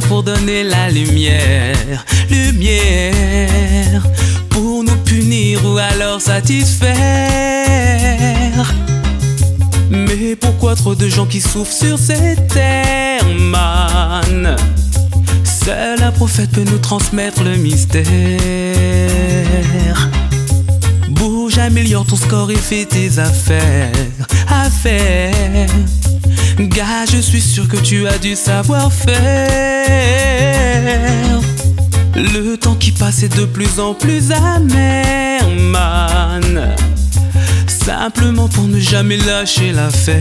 pour donner la lumière, lumière, pour nous punir ou alors satisfaire. Mais pourquoi trop de gens qui souffrent sur cette terre, man? Seul un prophète peut nous transmettre le mystère. Bouge, améliore ton score et fais tes affaires, affaires. Gars, je suis sûr que tu as du savoir-faire. Le temps qui passe est de plus en plus amer, man. Simplement pour ne jamais lâcher l'affaire.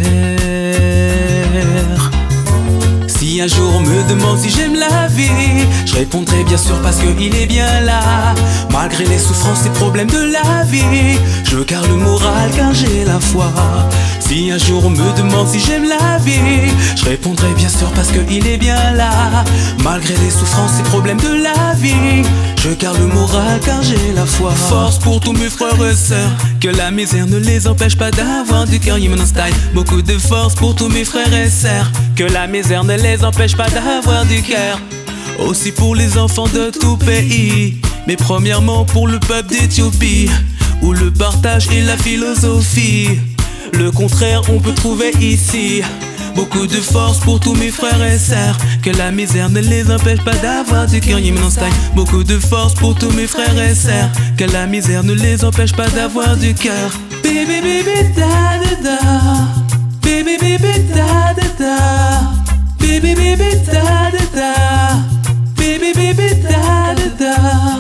Si un jour on me demande si j'aime la vie, je répondrai bien sûr parce qu'il est bien là. Malgré les souffrances et problèmes de la vie, je garde le moral car j'ai la foi. Si un jour on me demande si j'aime la vie, je répondrai bien sûr parce qu'il est bien là. Malgré les souffrances et problèmes de la vie, je garde le moral car j'ai la foi. Force pour tous mes frères et sœurs, que la misère ne les empêche pas d'avoir du cœur, Human Style. Beaucoup de force pour tous mes frères et sœurs, que la misère ne les empêche pas d'avoir du cœur. Aussi pour les enfants de tout pays, mais premièrement pour le peuple d'Éthiopie, où le partage est la philosophie. Le contraire on peut trouver ici. Beaucoup de force pour tous mes frères et sœurs, que la misère ne les empêche pas d'avoir du cœur, Human Style. Beaucoup de force pour tous mes frères et sœurs, que la misère ne les empêche pas d'avoir du cœur. Baby baby da da da, baby baby da da da, baby baby da da da, baby baby da da da.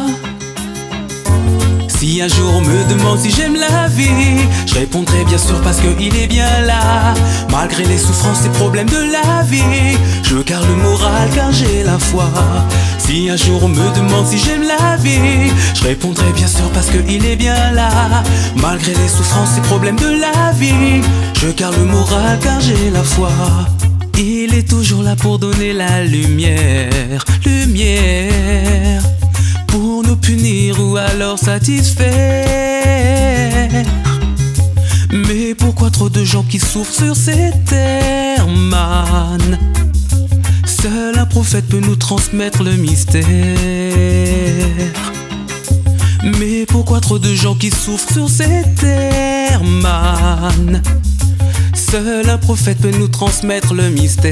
Si un jour on me demande si j'aime la vie, je répondrai bien sûr parce qu'il est bien là. Malgré les souffrances et problèmes de la vie, je garde le moral car j'ai la foi. Si un jour on me demande si j'aime la vie, je répondrai bien sûr parce qu'il est bien là. Malgré les souffrances et problèmes de la vie, je garde le moral car j'ai la foi. Il est toujours là pour donner la lumière, lumière, pour nous punir ou alors satisfaire. Mais pourquoi trop de gens qui souffrent sur cette terre, man? Seul un prophète peut nous transmettre le mystère. Mais pourquoi trop de gens qui souffrent sur cette terre, man? Seul un prophète peut nous transmettre le mystère.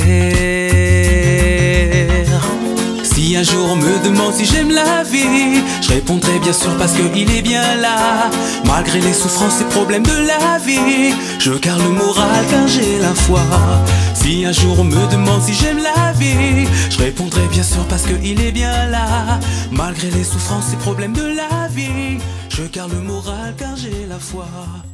Si un jour on me demande si j'aime la vie, je répondrai bien sûr parce qu'il est bien là. Malgré les souffrances et problèmes de la vie, je garde le moral car j'ai la foi. Si un jour on me demande si j'aime la vie, je répondrai bien sûr parce qu'il est bien là. Malgré les souffrances et problèmes de la vie, je garde le moral car j'ai la foi.